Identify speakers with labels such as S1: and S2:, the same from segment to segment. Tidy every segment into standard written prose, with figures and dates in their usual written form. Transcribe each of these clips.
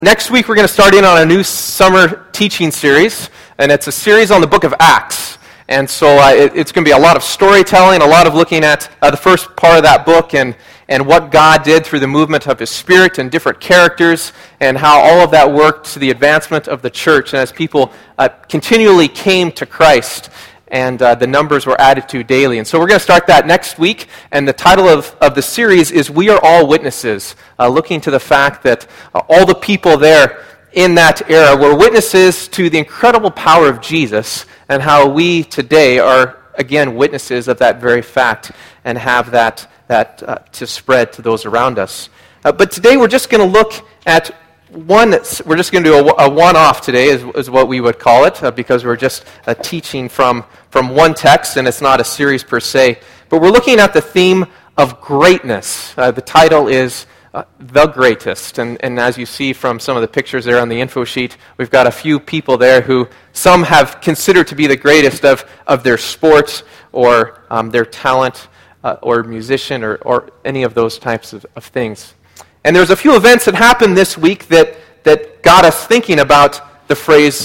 S1: Next week, we're going to start in on a new summer teaching series, and it's a series on the book of Acts. And so it's going to be a lot of storytelling, a lot of looking at the first part of that book and what God did through the movement of His Spirit and different characters and how all of that worked to the advancement of the church and as people continually came to Christ and the numbers were added to daily. And so we're going to start that next week, and the title of the series is We Are All Witnesses, looking to the fact that all the people there in that era were witnesses to the incredible power of Jesus and how we today are, again, witnesses of that very fact and have that to spread to those around us. But today we're just going to look at we're just going to do a one-off today, is what we would call it, because we're just teaching from one text, and it's not a series per se. But we're looking at the theme of greatness. The title is The Greatest. And as you see from some of the pictures there on the info sheet, we've got a few people there who some have considered to be the greatest of their sport or their talent or musician or any of those types of things. And there's a few events that happened this week that got us thinking about the phrase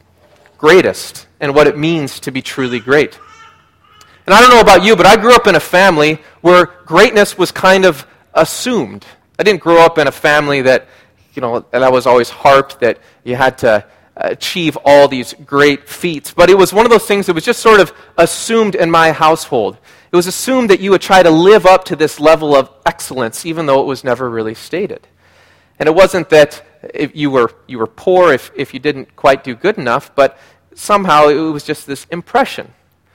S1: greatest and what it means to be truly great. And I don't know about you, but I grew up in a family where greatness was kind of assumed. I didn't grow up in a family that was always harped that you had to achieve all these great feats. But it was one of those things that was just sort of assumed in my household. It was assumed that you would try to live up to this level of excellence, even though it was never really stated. And it wasn't that if you were poor if you didn't quite do good enough, but somehow it was just this impression.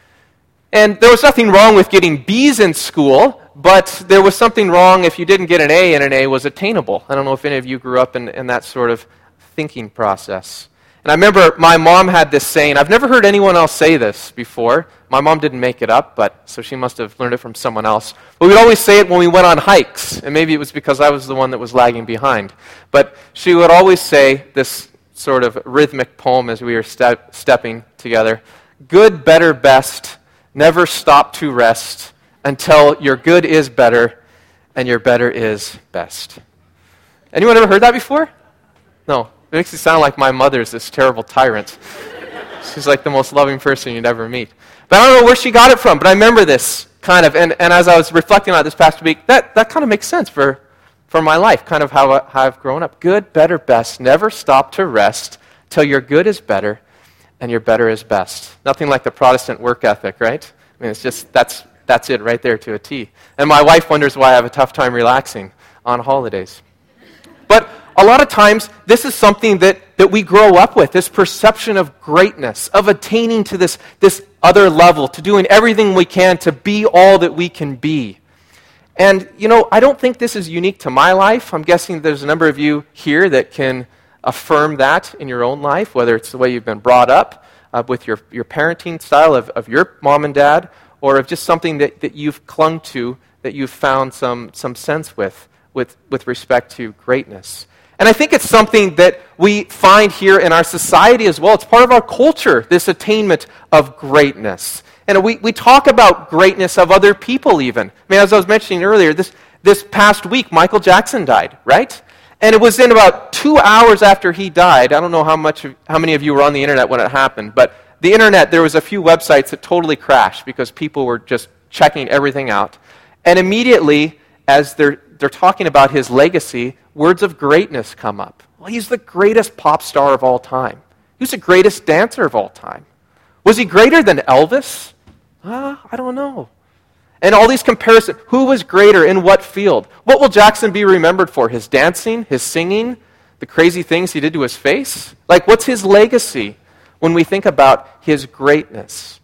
S1: And there was nothing wrong with getting B's in school, but there was something wrong if you didn't get an A and an A was attainable. I don't know if any of you grew up in that sort of thinking process. And I remember my mom had this saying. I've never heard anyone else say this before. My mom didn't make it up, so she must have learned it from someone else. But we'd always say it when we went on hikes, and maybe it was because I was the one that was lagging behind. But she would always say this sort of rhythmic poem as we were stepping together. Good, better, best, never stop to rest until your good is better and your better is best. Anyone ever heard that before? No. It makes it sound like my mother's this terrible tyrant. She's like the most loving person you'd ever meet. But I don't know where she got it from, but I remember this kind of, and as I was reflecting on it this past week, that kind of makes sense for my life, kind of how I've grown up. Good, better, best, never stop to rest till your good is better and your better is best. Nothing like the Protestant work ethic, right? I mean, it's just, that's it right there to a T. And my wife wonders why I have a tough time relaxing on holidays. But a lot of times, this is something that we grow up with, this perception of greatness, of attaining to this other level, to doing everything we can to be all that we can be. And, I don't think this is unique to my life. I'm guessing there's a number of you here that can affirm that in your own life, whether it's the way you've been brought up, with your parenting style of your mom and dad, or of just something that you've clung to, that you've found some sense with respect to greatness. And I think it's something that we find here in our society as well. It's part of our culture, this attainment of greatness. And we talk about greatness of other people even. I mean, as I was mentioning earlier, this past week, Michael Jackson died, right? And it was in about 2 hours after he died. I don't know how many of you were on the internet when it happened, but the internet, there was a few websites that totally crashed because people were just checking everything out. And immediately, as they're talking about his legacy, words of greatness come up. Well, he's the greatest pop star of all time. He was the greatest dancer of all time. Was he greater than Elvis? I don't know. And all these comparisons. Who was greater in what field? What will Jackson be remembered for? His dancing? His singing? The crazy things he did to his face? Like, what's his legacy when we think about his greatness?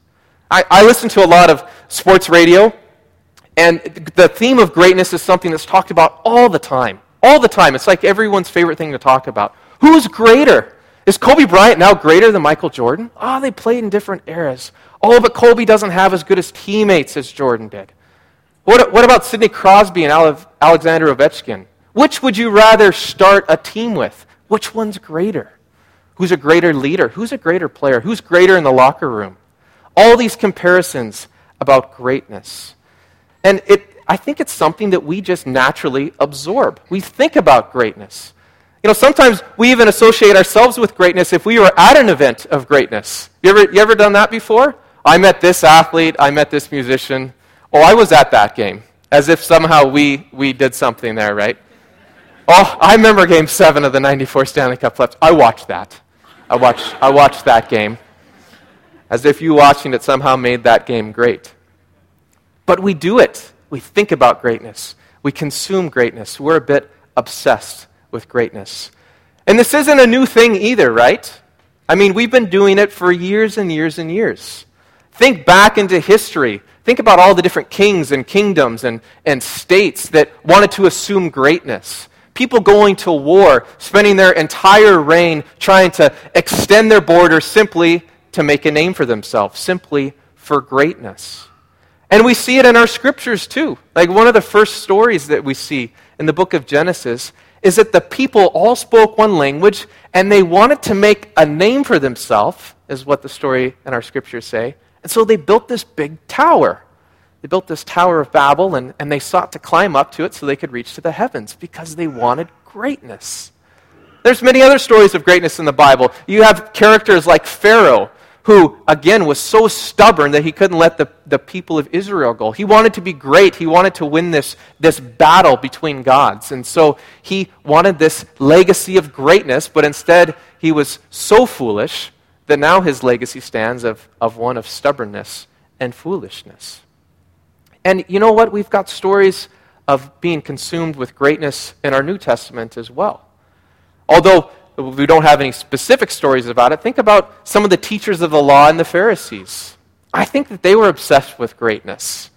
S1: I listen to a lot of sports radio, and the theme of greatness is something that's talked about all the time. All the time. It's like everyone's favorite thing to talk about. Who's greater? Is Kobe Bryant now greater than Michael Jordan? They played in different eras. But Kobe doesn't have as good as teammates as Jordan did. What about Sidney Crosby and Alexander Ovechkin? Which would you rather start a team with? Which one's greater? Who's a greater leader? Who's a greater player? Who's greater in the locker room? All these comparisons about greatness. And I think it's something that we just naturally absorb. We think about greatness. sometimes we even associate ourselves with greatness if we were at an event of greatness. You ever done that before? I met this athlete, I met this musician, oh, I was at that game, as if somehow we did something there, right? Oh, I remember Game 7 of the 94 Stanley Cup playoffs. I watched that. I watched that game, as if you watching it somehow made that game great. But we do it. We think about greatness. We consume greatness. We're a bit obsessed with greatness. And this isn't a new thing either, right? I mean, we've been doing it for years and years and years. Think back into history. Think about all the different kings and kingdoms and states that wanted to assume greatness. People going to war, spending their entire reign trying to extend their borders simply to make a name for themselves, simply for greatness. And we see it in our scriptures too. Like one of the first stories that we see in the book of Genesis is that the people all spoke one language and they wanted to make a name for themselves, is what the story and our scriptures say. And so they built this big tower. They built this Tower of Babel, and they sought to climb up to it so they could reach to the heavens because they wanted greatness. There's many other stories of greatness in the Bible. You have characters like Pharaoh, who, again, was so stubborn that he couldn't let the people of Israel go. He wanted to be great. He wanted to win this battle between gods. And so he wanted this legacy of greatness, but instead he was so foolish that now his legacy stands of one of stubbornness and foolishness. And you know what? We've got stories of being consumed with greatness in our New Testament as well. Although we don't have any specific stories about it, think about some of the teachers of the law and the Pharisees. I think that they were obsessed with greatness.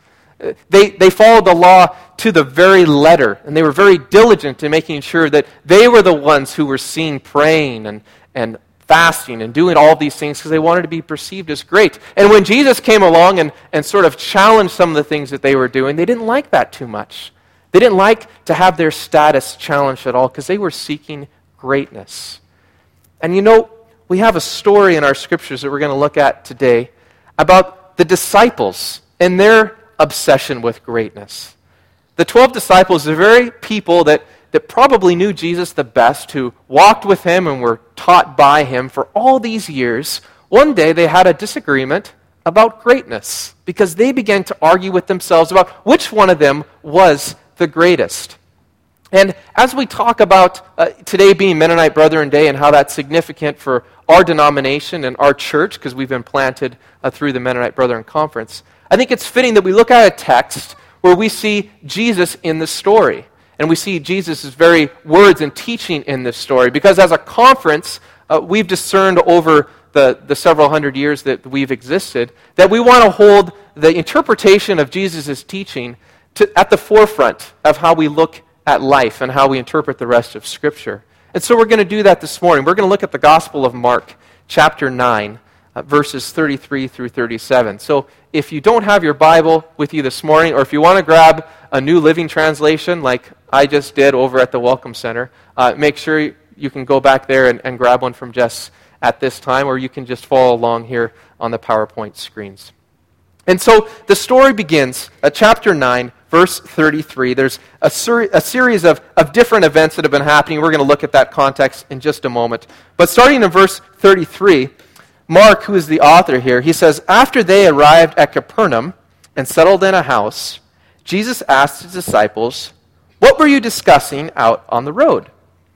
S1: They followed the law to the very letter, and they were very diligent in making sure that they were the ones who were seen praying and fasting and doing all these things because they wanted to be perceived as great. And when Jesus came along and sort of challenged some of the things that they were doing, they didn't like that too much. They didn't like to have their status challenged at all because they were seeking greatness. And we have a story in our scriptures that we're going to look at today about the disciples and their obsession with greatness. The 12 disciples, the very people that probably knew Jesus the best, who walked with him and were taught by him for all these years, one day they had a disagreement about greatness because they began to argue with themselves about which one of them was the greatest. And as we talk about today being Mennonite Brethren Day and how that's significant for our denomination and our church, because we've been planted through the Mennonite Brethren Conference, I think it's fitting that we look at a text where we see Jesus in the story. And we see Jesus' very words and teaching in this story. Because as a conference, we've discerned over the several hundred years that we've existed that we want to hold the interpretation of Jesus' teaching at the forefront of how we look at life and how we interpret the rest of Scripture. And so we're going to do that this morning. We're going to look at the Gospel of Mark, chapter 9, verses 33 through 37. So if you don't have your Bible with you this morning, or if you want to grab a New Living Translation like I just did over at the Welcome Center, make sure you can go back there and grab one from Jess at this time, or you can just follow along here on the PowerPoint screens. And so the story begins at chapter 9, verse 33. There's a series of different events that have been happening. We're going to look at that context in just a moment. But starting in verse 33, Mark, who is the author here, he says, "After they arrived at Capernaum and settled in a house, Jesus asked his disciples, 'What were you discussing out on the road?'"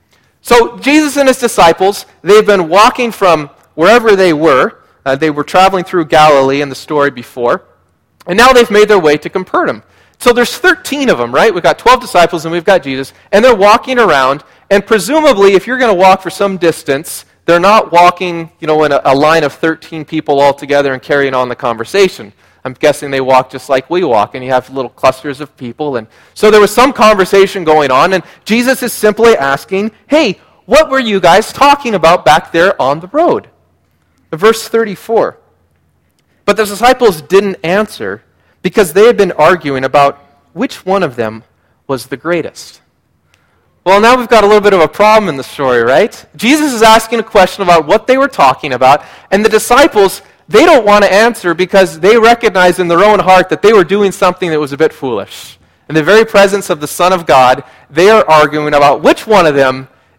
S1: So Jesus and his disciples, they've been walking from wherever they were. They were traveling through Galilee in the story before. And now they've made their way to Capernaum. So there's 13 of them, right? We've got 12 disciples and we've got Jesus. And they're walking around. And presumably, if you're going to walk for some distance, they're not walking, in a line of 13 people all together and carrying on the conversation. I'm guessing they walk just like we walk, and you have little clusters of people. And so there was some conversation going on, and Jesus is simply asking, "Hey, what were you guys talking about back there on the road?" Verse 34. But the disciples didn't answer because they had been arguing about which one of them was the greatest. Well, now we've got a little bit of a problem in the story, right? Jesus is asking a question about what they were talking about, and the disciples, they don't want to answer because they recognize in their own heart that they were doing something that was a bit foolish. In the very presence of the Son of God, they are arguing about which one of them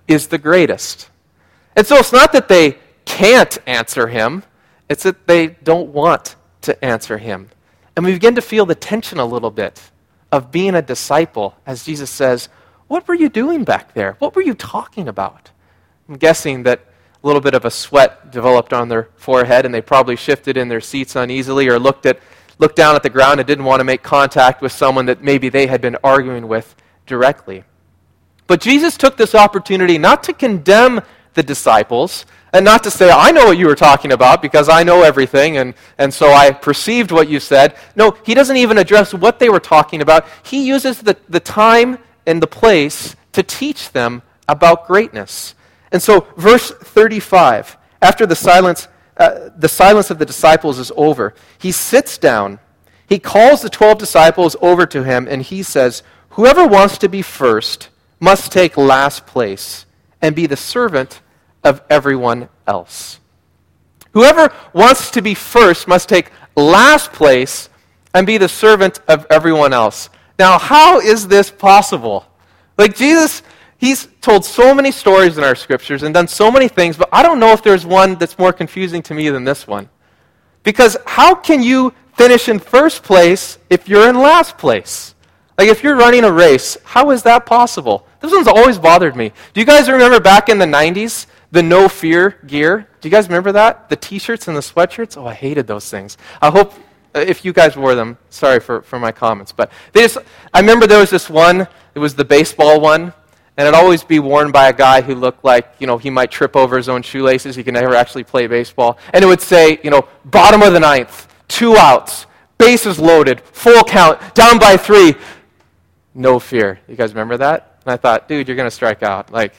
S1: is the greatest. And so it's not that they can't answer him, it's that they don't want to answer him. And we begin to feel the tension a little bit of being a disciple as Jesus says, what were you doing back there? What were you talking about? I'm guessing that a little bit of a sweat developed on their forehead and they probably shifted in their seats uneasily or looked down at the ground and didn't want to make contact with someone that maybe they had been arguing with directly. But Jesus took this opportunity not to condemn the disciples and not to say, I know what you were talking about because I know everything and so I perceived what you said. No, he doesn't even address what they were talking about. He uses the time and the place to teach them about greatness. And so verse 35, after the silence of the disciples is over, he sits down, he calls the 12 disciples over to him, and he says, whoever wants to be first must take last place and be the servant of everyone else. Whoever wants to be first must take last place and be the servant of everyone else. Now, how is this possible? Like Jesus, he's told so many stories in our scriptures and done so many things, but I don't know if there's one that's more confusing to me than this one. Because how can you finish in first place if you're in last place? Like if you're running a race, how is that possible? This one's always bothered me. Do you guys remember back in the 90s, the No Fear gear? Do you guys remember that? The t-shirts and the sweatshirts? Oh, I hated those things. I hope if you guys wore them, sorry for my comments. But I remember there was this one, it was the baseball one, and it'd always be worn by a guy who looked like, he might trip over his own shoelaces. He could never actually play baseball. And it would say, bottom of the ninth, 2 outs, bases loaded, full count, down by 3, no fear. You guys remember that? And I thought, dude, you're going to strike out. Like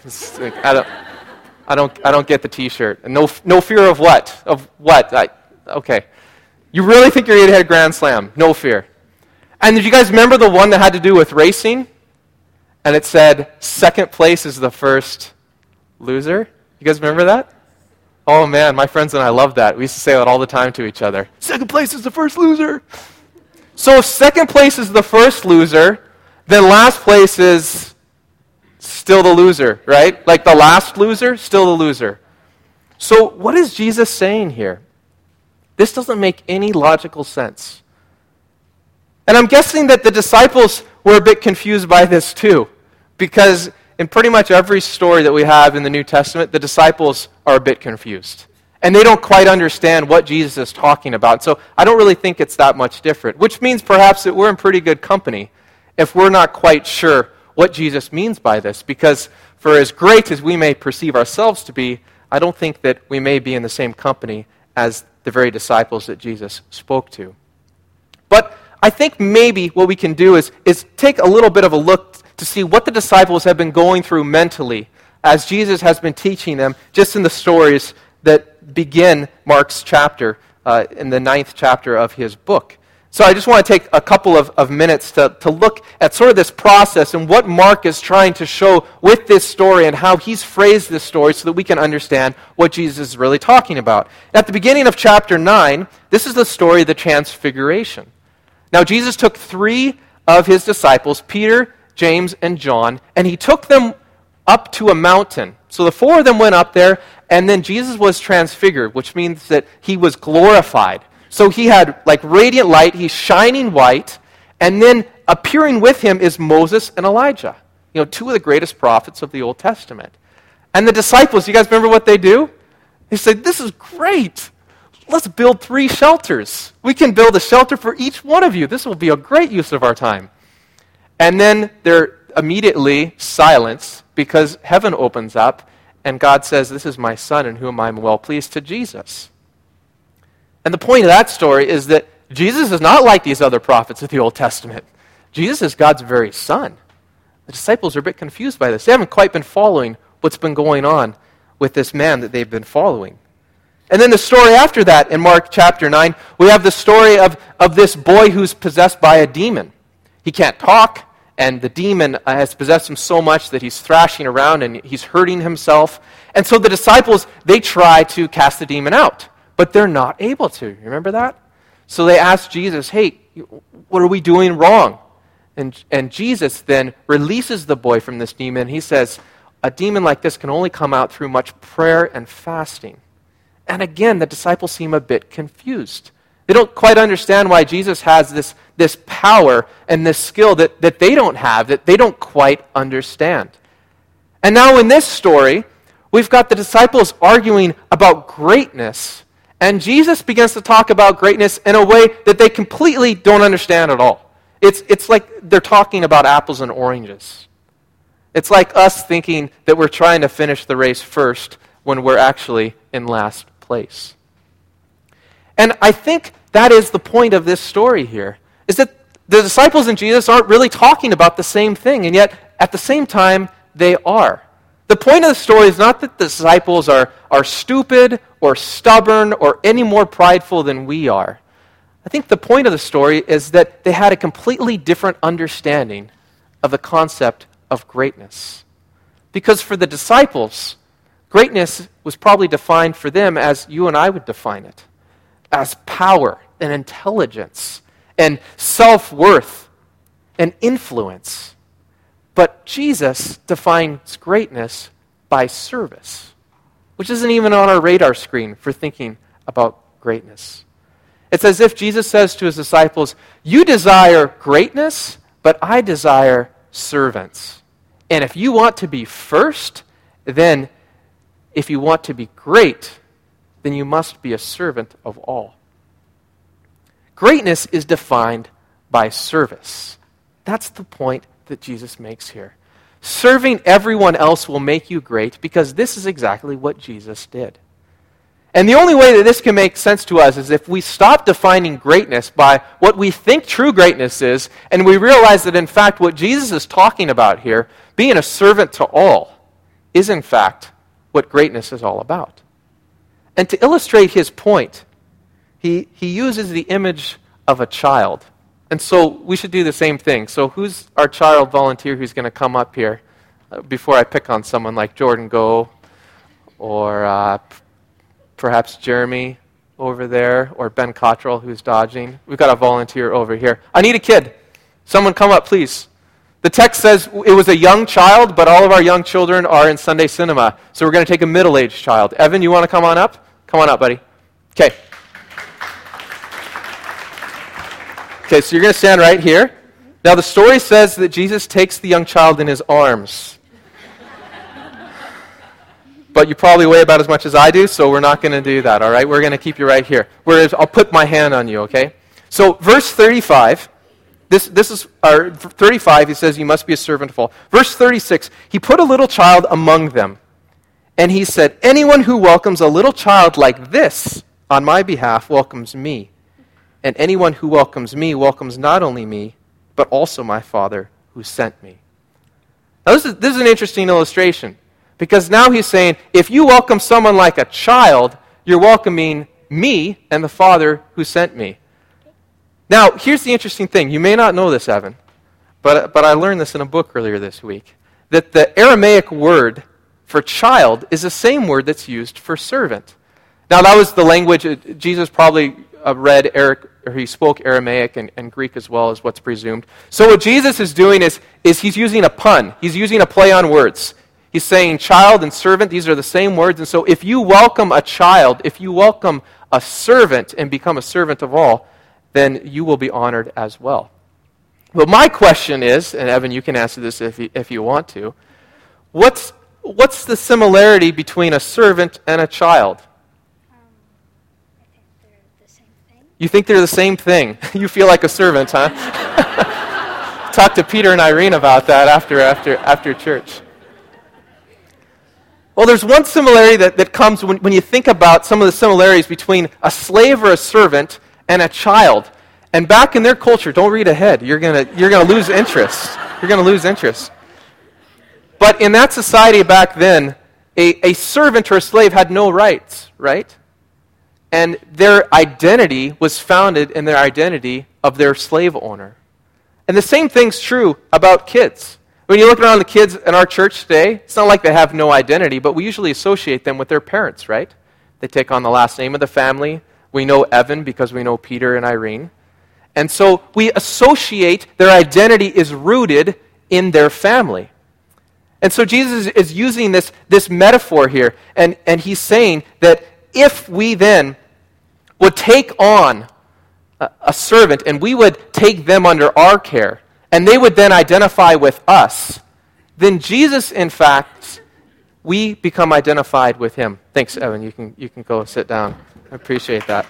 S1: I don't get the T-shirt. And no fear of what? Of what? Okay. You really think you're going to hit a grand slam? No fear. And did you guys remember the one that had to do with racing? And it said, second place is the first loser. You guys remember that? Oh man, my friends and I loved that. We used to say that all the time to each other. Second place is the first loser. So if second place is the first loser, then last place is still the loser, right? Like the last loser, still the loser. So what is Jesus saying here? This doesn't make any logical sense. And I'm guessing that the disciples were a bit confused by this too, because in pretty much every story that we have in the New Testament, the disciples are a bit confused. And they don't quite understand what Jesus is talking about. So I don't really think it's that much different, which means perhaps that we're in pretty good company if we're not quite sure what Jesus means by this, because for as great as we may perceive ourselves to be, I don't think that we may be in the same company as the very disciples that Jesus spoke to. But I think maybe what we can do is take a little bit of a look to see what the disciples have been going through mentally as Jesus has been teaching them just in the stories that begin Mark's chapter, in the 9th chapter of his book. So I just want to take a couple of minutes to look at sort of this process and what Mark is trying to show with this story and how he's phrased this story so that we can understand what Jesus is really talking about. At the beginning of chapter 9, this is the story of the Transfiguration. Now Jesus took 3 of his disciples, Peter, James, and John, and he took them up to a mountain. So the 4 of them went up there, and then Jesus was transfigured, which means that he was glorified. So he had like radiant light, he's shining white, and then appearing with him is Moses and Elijah, 2 of the greatest prophets of the Old Testament. And the disciples, you guys remember what they do? They said, this is great. Let's build 3 shelters. We can build a shelter for each one of you. This will be a great use of our time. And then they're immediately silenced because heaven opens up and God says, this is my son in whom I'm well pleased, to Jesus. And the point of that story is that Jesus is not like these other prophets of the Old Testament. Jesus is God's very son. The disciples are a bit confused by this. They haven't quite been following what's been going on with this man that they've been following. And then the story after that, in Mark chapter 9, we have the story of this boy who's possessed by a demon. He can't talk, and the demon has possessed him so much that he's thrashing around and he's hurting himself. And so the disciples, they try to cast the demon out, but they're not able to. Remember that? So they ask Jesus, hey, what are we doing wrong? And Jesus then releases the boy from this demon. He says, a demon like this can only come out through much prayer and fasting. And again, the disciples seem a bit confused. They don't quite understand why Jesus has this power and this skill that they don't have, that they don't quite understand. And now in this story, we've got the disciples arguing about greatness, and Jesus begins to talk about greatness in a way that they completely don't understand at all. It's like they're talking about apples and oranges. It's like us thinking that we're trying to finish the race first when we're actually in last place. And I think that is the point of this story here, is that the disciples and Jesus aren't really talking about the same thing, and yet at the same time, they are. The point of the story is not that the disciples are stupid or stubborn or any more prideful than we are. I think the point of the story is that they had a completely different understanding of the concept of greatness. Because for the disciples, greatness was probably defined for them as you and I would define it, as power and intelligence and self-worth and influence. But Jesus defines greatness by service, which isn't even on our radar screen for thinking about greatness. It's as if Jesus says to his disciples, you desire greatness, but I desire servants. And if you want to be first, then if you want to be great, then you must be a servant of all. Greatness is defined by service. That's the point that Jesus makes here. Serving everyone else will make you great because this is exactly what Jesus did. And the only way that this can make sense to us is if we stop defining greatness by what we think true greatness is, and we realize that in fact what Jesus is talking about here, being a servant to all, is in fact what greatness is all about. And to illustrate his point, he uses the image of a child. And so we should do the same thing. So who's our child volunteer who's going to come up here before I pick on someone like Jordan Go or perhaps Jeremy over there or Ben Cottrell who's dodging? We've got a volunteer over here. I need a kid. Someone come up, please. The text says it was a young child, but all of our young children are in Sunday cinema. So we're going to take a middle-aged child. Evan, you want to come on up? Come on up, buddy. Okay. Okay, so you're going to stand right here. Now the story says that Jesus takes the young child in his arms. But you probably weigh about as much as I do, so we're not going to do that, all right? We're going to keep you right here. I'll put my hand on you, okay? So verse 35, this is our 35, he says, you must be a servant of all. Verse 36, he put a little child among them, and he said, anyone who welcomes a little child like this on my behalf welcomes me. And anyone who welcomes me welcomes not only me, but also my Father who sent me. Now this is an interesting illustration. Because now he's saying, if you welcome someone like a child, you're welcoming me and the Father who sent me. Now, here's the interesting thing. You may not know this, Evan, but I learned this in a book earlier this week, that the Aramaic word for child is the same word that's used for servant. Now, that was the language, Jesus probably he spoke Aramaic and Greek as well, as what's presumed. So what Jesus is doing is he's using a pun. He's using a play on words. He's saying child and servant, these are the same words. And so if you welcome a child, if you welcome a servant and become a servant of all, then you will be honored as well. But my question is, and Evan, you can answer this if you want to, what's the similarity between a servant and a child?
S2: I think they're the same thing.
S1: You think they're the same thing? You feel like a servant, huh? Talk to Peter and Irene about that after church. Well, there's one similarity that comes when you think about some of the similarities between a slave or a servant and a child. And back in their culture, don't read ahead. You're gonna lose interest. You're gonna lose interest. But in that society back then, a servant or a slave had no rights, right? And their identity was founded in their identity of their slave owner. And the same thing's true about kids. When you look around the kids in our church today, it's not like they have no identity, but we usually associate them with their parents, right? They take on the last name of the family. We know Evan because we know Peter and Irene. And so we associate their identity is rooted in their family. And so Jesus is using this metaphor here, and he's saying that if we then would take on a servant and we would take them under our care, and they would then identify with us, then Jesus, in fact, we become identified with him. Thanks, Evan. You can go sit down. I appreciate that.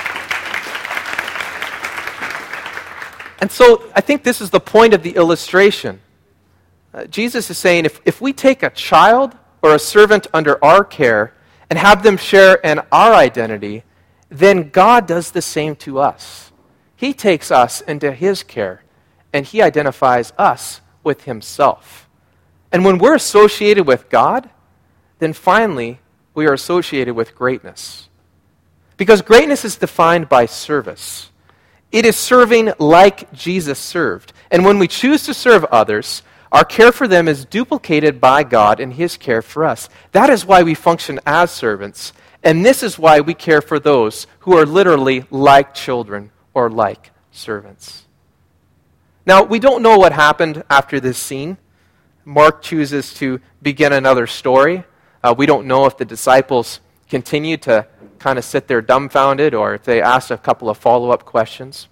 S1: And so I think this is the point of the illustration. Jesus is saying if we take a child or a servant under our care and have them share in our identity, then God does the same to us. He takes us into his care, and he identifies us with himself. And when we're associated with God, then finally we are associated with greatness. Because greatness is defined by service. It is serving like Jesus served. And when we choose to serve others, our care for them is duplicated by God in his care for us. That is why we function as servants. And this is why we care for those who are literally like children or like servants. Now, we don't know what happened after this scene. Mark chooses to begin another story. We don't know if the disciples continued to kind of sit there dumbfounded or if they asked a couple of follow-up questions.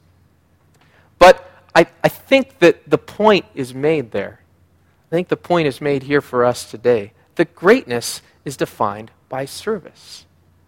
S1: But I think that the point is made there. I think the point is made here for us today. That greatness is defined by service.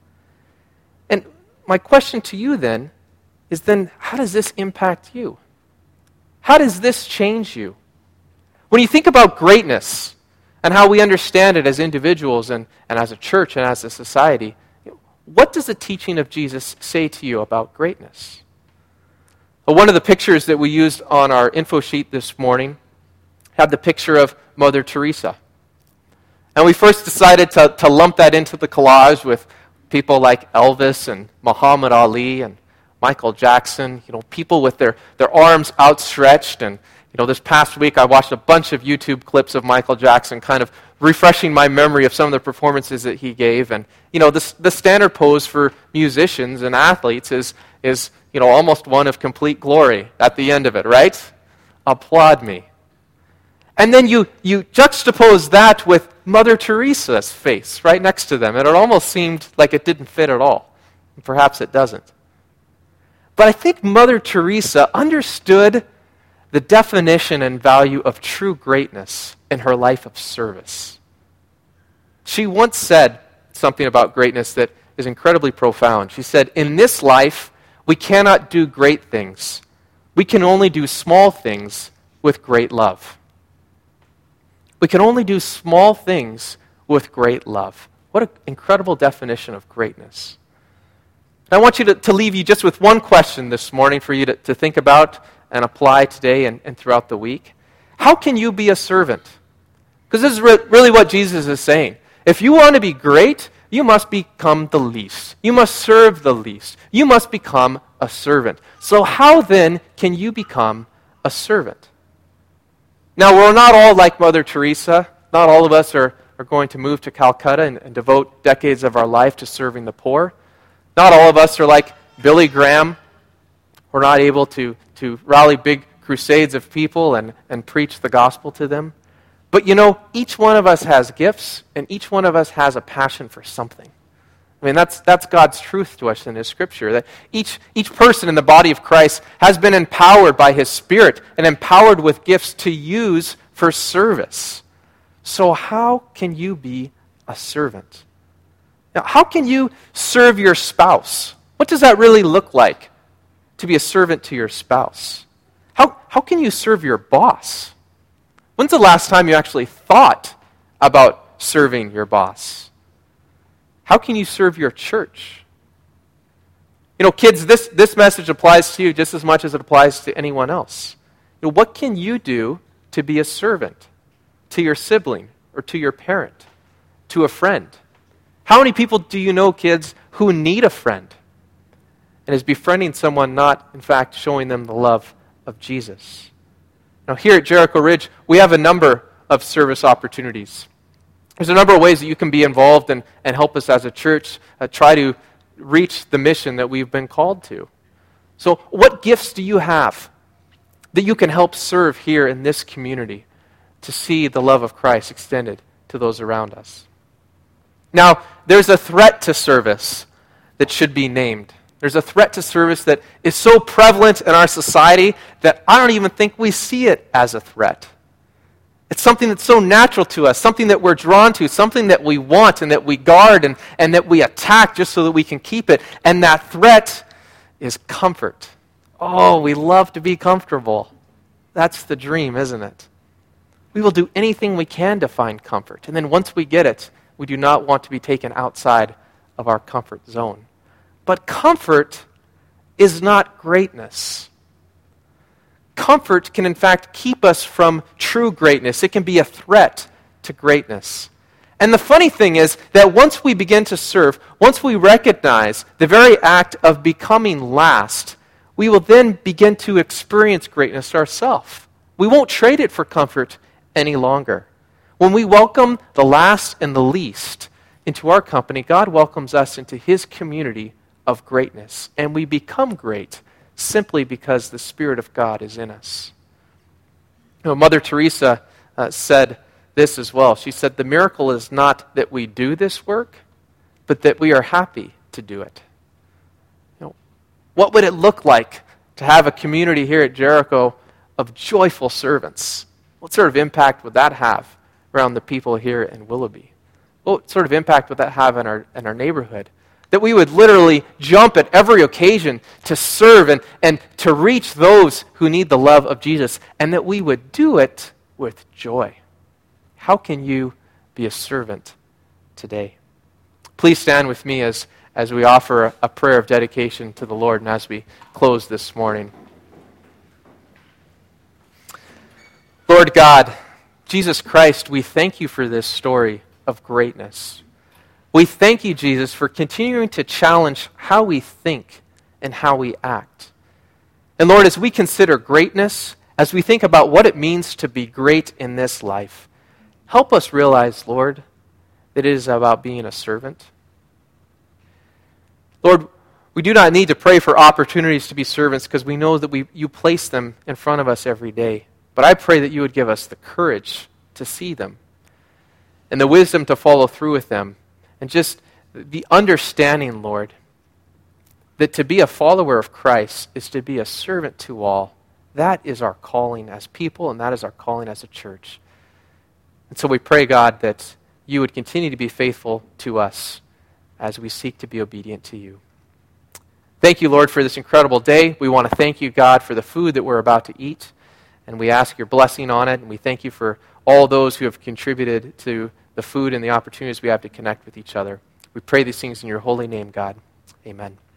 S1: And my question to you then is how does this impact you? How does this change you? When you think about greatness and how we understand it as individuals and as a church and as a society, what does the teaching of Jesus say to you about greatness? Well, one of the pictures that we used on our info sheet this morning had the picture of Mother Teresa. And we first decided to lump that into the collage with people like Elvis and Muhammad Ali and Michael Jackson, people with their arms outstretched. And, this past week I watched a bunch of YouTube clips of Michael Jackson, kind of refreshing my memory of some of the performances that he gave. And, the standard pose for musicians and athletes is almost one of complete glory at the end of it, right? Applaud me. And then you juxtapose that with Mother Teresa's face right next to them, and it almost seemed like it didn't fit at all. And perhaps it doesn't. But I think Mother Teresa understood the definition and value of true greatness in her life of service. She once said something about greatness that is incredibly profound. She said, "In this life, we cannot do great things. We can only do small things with great love." We can only do small things with great love. What an incredible definition of greatness. And I want you to leave you just with one question this morning for you to think about and apply today and throughout the week. How can you be a servant? Because this is really what Jesus is saying. If you want to be great, you must become the least. You must serve the least. You must become a servant. So how then can you become a servant? Now, we're not all like Mother Teresa. Not all of us are going to move to Calcutta and devote decades of our life to serving the poor. Not all of us are like Billy Graham. We're not able to rally big crusades of people and preach the gospel to them. But each one of us has gifts, and each one of us has a passion for something. I mean, that's God's truth to us in His Scripture, that each person in the body of Christ has been empowered by His Spirit and empowered with gifts to use for service. So how can you be a servant? Now, how can you serve your spouse? What does that really look like to be a servant to your spouse? How can you serve your boss? When's the last time you actually thought about serving your boss? How can you serve your church? Kids, this message applies to you just as much as it applies to anyone else. What can you do to be a servant to your sibling or to your parent, to a friend? How many people do you know, kids, who need a friend and is befriending someone not, in fact, showing them the love of Jesus? Now, here at Jericho Ridge, we have a number of service opportunities. There's a number of ways that you can be involved and help us as a church try to reach the mission that we've been called to. So what gifts do you have that you can help serve here in this community? to see the love of Christ extended to those around us. Now, there's a threat to service that should be named. There's a threat to service that is so prevalent in our society that I don't even think we see it as a threat. It's something that's so natural to us, something that we're drawn to, something that we want and that we guard and that we attack just so that we can keep it. And that threat is comfort. Oh, we love to be comfortable. That's the dream, isn't it? We will do anything we can to find comfort. And then once we get it, we do not want to be taken outside of our comfort zone. But comfort is not greatness. Comfort can, in fact, keep us from true greatness. It can be a threat to greatness. And the funny thing is that once we begin to serve, once we recognize the very act of becoming last, we will then begin to experience greatness ourselves. We won't trade it for comfort any longer. When we welcome the last and the least into our company, God welcomes us into His community of greatness, and we become great simply because the Spirit of God is in us. Mother Teresa said this as well. She said, "The miracle is not that we do this work, but that we are happy to do it." What would it look like to have a community here at Jericho of joyful servants? What sort of impact would that have around the people here in Willoughby? What sort of impact would that have in our neighborhood? That we would literally jump at every occasion to serve and to reach those who need the love of Jesus, and that we would do it with joy. How can you be a servant today? Please stand with me as we offer a prayer of dedication to the Lord and as we close this morning. Lord God, Jesus Christ, we thank you for this story of greatness. We thank you, Jesus, for continuing to challenge how we think and how we act. And Lord, as we consider greatness, as we think about what it means to be great in this life, help us realize, Lord, that it is about being a servant. Lord, we do not need to pray for opportunities to be servants because we know that you place them in front of us every day. But I pray that you would give us the courage to see them and the wisdom to follow through with them. And just the understanding, Lord, that to be a follower of Christ is to be a servant to all. That is our calling as people, and that is our calling as a church. And so we pray, God, that you would continue to be faithful to us as we seek to be obedient to you. Thank you, Lord, for this incredible day. We want to thank you, God, for the food that we're about to eat. And we ask your blessing on it. And we thank you for all those who have contributed to the food and the opportunities we have to connect with each other. We pray these things in your holy name, God. Amen.